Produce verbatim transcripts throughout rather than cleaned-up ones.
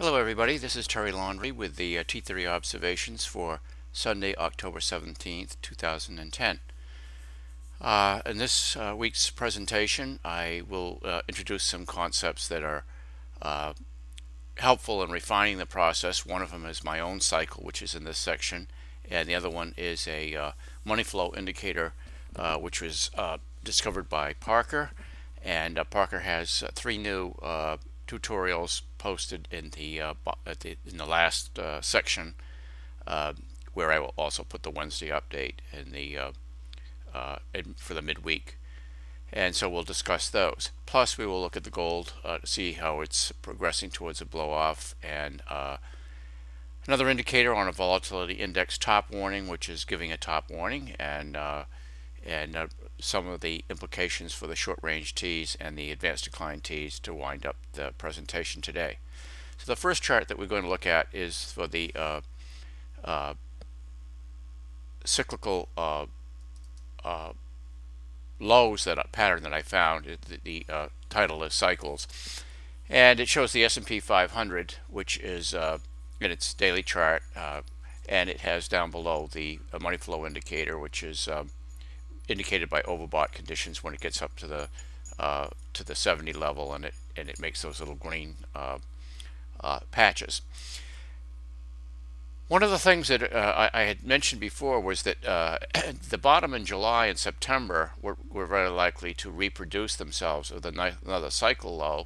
Hello everybody, this is Terry Laundrie with the uh, T three observations for Sunday, October seventeenth, two thousand ten. Uh, in this uh, week's presentation, I will uh, introduce some concepts that are uh, helpful in refining the process. One of them is my own cycle, which is in this section, and the other one is a uh, money flow indicator, uh, which was uh, discovered by Parker. And uh, Parker has uh, three new uh, tutorials posted in the, uh, at the in the last uh, section, uh, where I will also put the Wednesday update in the uh, uh, in, for the midweek, and so we'll discuss those. Plus, we will look at the gold uh, to see how it's progressing towards a blow off, and uh, another indicator on a volatility index top warning, which is giving a top warning, and uh, and uh, some of the implications for the short range T's and the advanced decline T's to wind up the presentation today. So the first chart that we're going to look at is for the uh, uh, cyclical uh, uh, lows that uh, pattern that I found. The, the uh, title is Cycles, and it shows the S and P five hundred, which is uh, in its daily chart, uh, and it has down below the uh, money flow indicator, which is um, indicated by overbought conditions when it gets up to the uh, to the seventy level, and it and it makes those little green uh, uh, patches. One of the things that uh, I, I had mentioned before was that uh, the bottom in July and September were, were very likely to reproduce themselves with another cycle low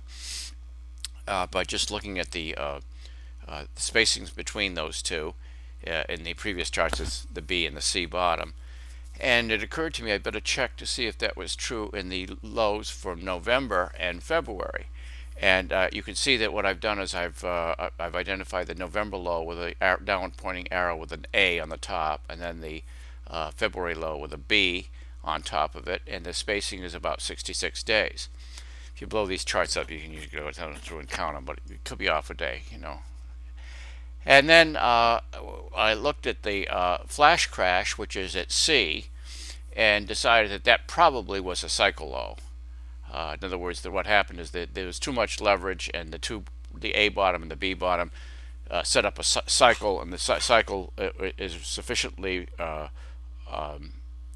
uh, by just looking at the, uh, uh, the spacings between those two. Uh, in the previous charts, it's the B and the C bottom. And it occurred to me I better check to see if that was true in the lows from November and February. And uh, you can see that what I've done is I've uh, I've identified the November low with a downward pointing arrow with an A on the top, and then the uh, February low with a B on top of it, and the spacing is about sixty-six days. If you blow these charts up, you can usually go through and count them, but it could be off a day, you know. And then uh, I looked at the uh, flash crash, which is at C, and decided that that probably was a cycle low. Uh, in other words, that what happened is that there was too much leverage, and the two, the A bottom and the B bottom, uh, set up a cycle, and the cycle is sufficiently uh, um,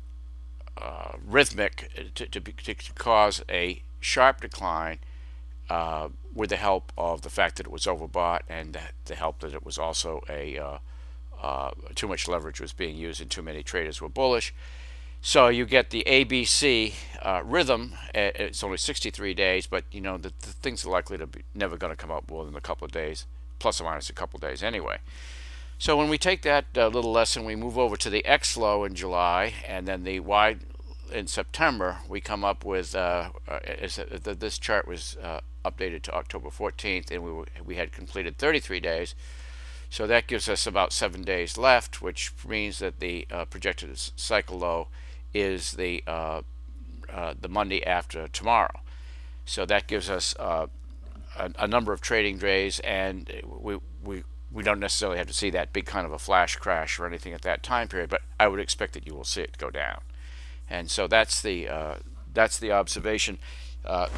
uh, rhythmic to, to, be, to cause a sharp decline, uh, with the help of the fact that it was overbought, and the, the help that it was also a uh, uh, too much leverage was being used and too many traders were bullish. So you get the A B C uh, rhythm. It's only sixty-three days, but you know the, the things are likely to be never going to come up more than a couple of days, plus or minus a couple of days anyway. So when we take that uh, little lesson, we move over to the X low in July, and then the Y in September. We come up with uh, uh, is, uh, this chart was uh, updated to October fourteenth, and we were, we had completed thirty-three days. So that gives us about seven days left, which means that the uh, projected cycle low is the uh, uh, the Monday after tomorrow. So that gives us uh, a, a number of trading days, and we we we don't necessarily have to see that big kind of a flash crash or anything at that time period, but I would expect that you will see it go down. And so that's the uh, that's the observation. Uh,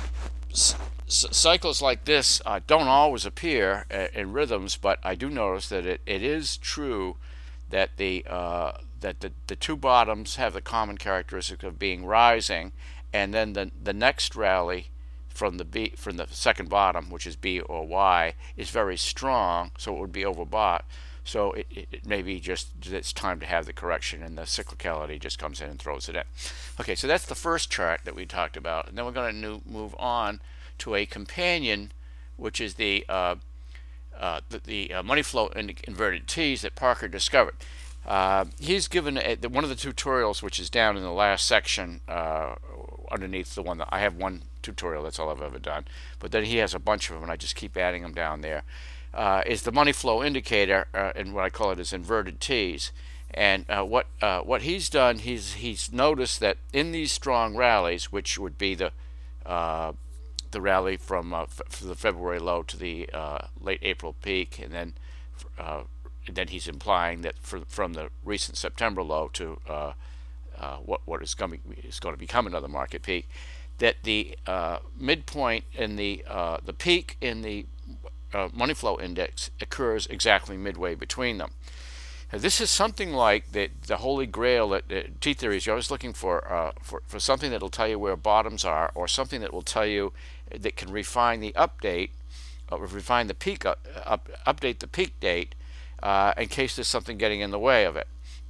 cycles like this uh, don't always appear in rhythms, but I do notice that it, it is true that the uh, that the, the two bottoms have the common characteristic of being rising, and then the the next rally from the B from the second bottom, which is B or Y, is very strong, so it would be overbought. So it, it, it may be just it's time to have the correction, and the cyclicality just comes in and throws it in. Okay, so that's the first chart that we talked about, and then we're going to move on to a companion, which is the uh, uh, the, the uh, money flow in inverted T's that Parker discovered. Uh, he's given a, the, one of the tutorials, which is down in the last section uh, underneath the one that I have one tutorial. That's all I've ever done, but then he has a bunch of them, and I just keep adding them down there. Uh, is the money flow indicator, uh, and what I call it is inverted T's. And uh, what uh, what he's done, he's he's noticed that in these strong rallies, which would be the uh, the rally from uh, f the February low to the uh, late April peak, and then uh, and then he's implying that for, from the recent September low to uh, uh, what what is going to is going to become another market peak, that the uh, midpoint in the uh, the peak in the uh, money flow index occurs exactly midway between them. Now, this is something like the, the holy grail that uh, T theory is. You're always looking for, uh, for for something that will tell you where bottoms are, or something that will tell you that can refine the update, or refine the peak up, up update the peak date, uh, in case there's something getting in the way of it.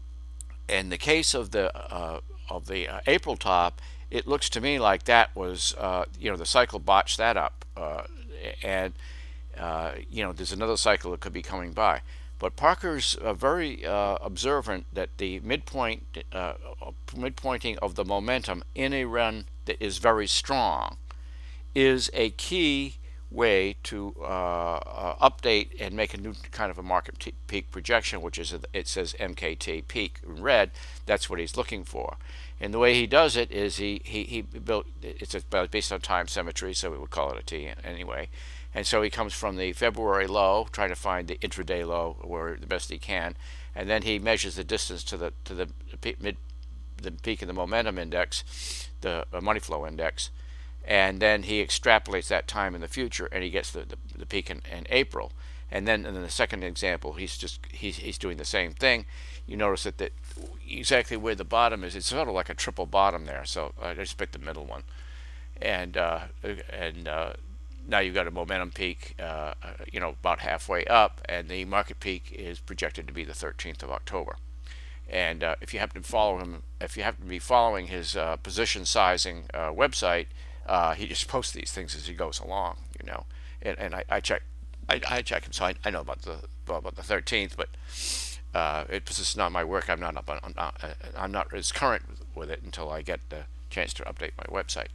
In the case of the uh, of the uh, April top, it looks to me like that was uh, you know the cycle botched that up, uh, and uh, you know there's another cycle that could be coming by. But Parker's uh, very uh, observant that the midpoint uh, midpointing of the momentum in a run that is very strong is a key way to uh, uh, update and make a new kind of a market t- peak projection, which is a, it says M K T peak in red. That's what he's looking for, and the way he does it is he he, he built it's a, based on time symmetry, so we would call it a T anyway. And so he comes from the February low, trying to find the intraday low where the best he can, and then he measures the distance to the to the mid the peak of the momentum index, the uh, money flow index, and then he extrapolates that time in the future, and he gets the, the, the peak in, in April. And then in the second example, he's just he's, he's doing the same thing. You notice that, that exactly where the bottom is, it's sort of like a triple bottom there. So I just picked the middle one, and uh, and uh, now you've got a momentum peak, uh, you know, about halfway up, and the market peak is projected to be the thirteenth of October. And uh, if you happen to follow him, if you happen to be following his uh, position sizing uh, website. Uh, he just posts these things as he goes along, you know, and, and I, I check, I, I check him, so I, I know about the about the thirteenth, but uh, it, this is not my work. I'm not up on, I'm not, I'm not as current with it until I get the chance to update my website.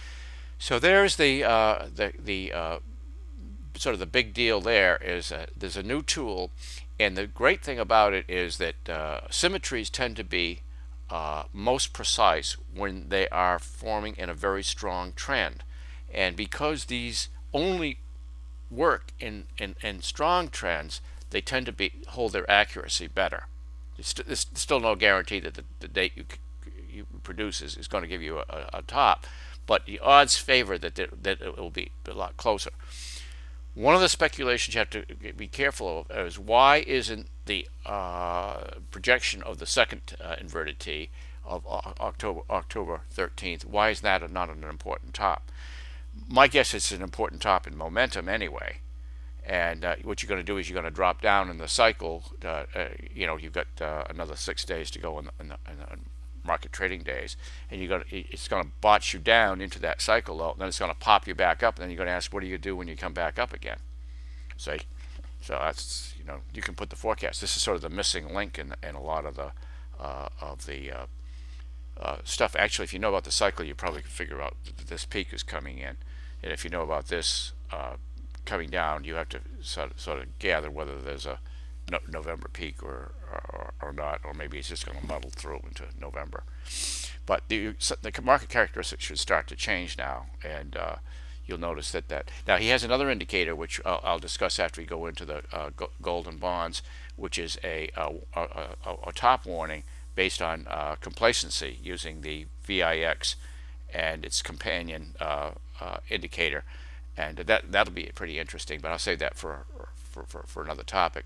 So there's the uh, the the uh, sort of the big deal. There is a, there's a new tool, and the great thing about it is that uh, symmetries tend to be Uh, most precise when they are forming in a very strong trend, and because these only work in, in, in strong trends, they tend to be hold their accuracy better. It's, st- it's still no guarantee that the, the date you you produce is, is going to give you a, a top, but the odds favor that there, that it will be a lot closer. One of the speculations you have to be careful of is why isn't the uh, projection of the second uh, inverted T of October October thirteenth, why is that not an important top? My guess is it's an important top in momentum anyway. And uh, what you're going to do is you're going to drop down in the cycle. Uh, uh, you know, you've got uh, another six days to go in the, in the, in the market trading days, and you're going to, it's going to botch you down into that cycle low. And then it's going to pop you back up, and then you're going to ask, what do you do when you come back up again? See, so that's, you know, you can put the forecast. This is sort of the missing link in, in a lot of the uh, of the uh, uh, stuff. Actually, if you know about the cycle, you probably can figure out that this peak is coming in, and if you know about this uh, coming down, you have to sort of, sort of gather whether there's a no, November peak or, or or not, or maybe it's just going to muddle through into November. But the the market characteristics should start to change now, and uh, you'll notice that that now he has another indicator which I'll, I'll discuss after we go into the uh, gold and bonds, which is a a, a, a top warning based on uh, complacency using the V I X and its companion uh, uh, indicator, and that that'll be pretty interesting. But I'll save that for for, for, for another topic.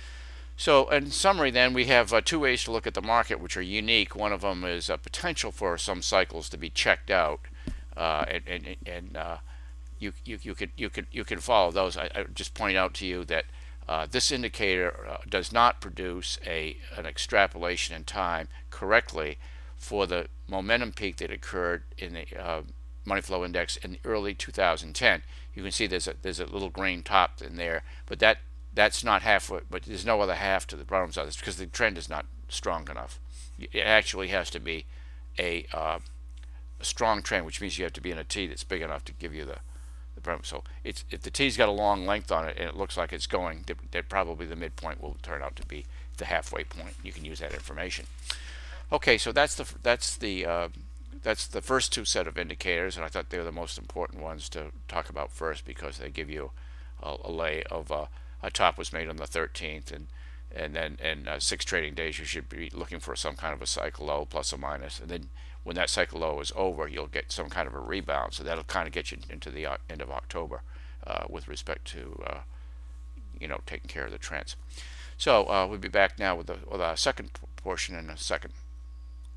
So in summary, then, we have uh, two ways to look at the market, which are unique. One of them is a potential for some cycles to be checked out, uh, and and, and uh, you you you could you could you can follow those. I, I just point out to you that uh, this indicator uh, does not produce a an extrapolation in time correctly for the momentum peak that occurred in the uh, money flow index in early two thousand ten. You can see there's a there's a little green top in there, but that that's not halfway. But there's no other half to the bottom side. It's because the trend is not strong enough. It actually has to be a, uh, a strong trend, which means you have to be in a T that's big enough to give you the the bottom. So it's if the T's got a long length on it and it looks like it's going, that probably the midpoint will turn out to be the halfway point. You can use that information. Okay, so that's the that's the uh, that's the first two set of indicators, and I thought they were the most important ones to talk about first because they give you a, a lay of uh, a top was made on the thirteenth, and and then in uh, six trading days you should be looking for some kind of a cycle low plus or minus, and then when that cycle low is over, you'll get some kind of a rebound. So that'll kind of get you into the end of October uh, with respect to uh, you know, taking care of the trends. So uh, we'll be back now with, the, with our second portion in a second.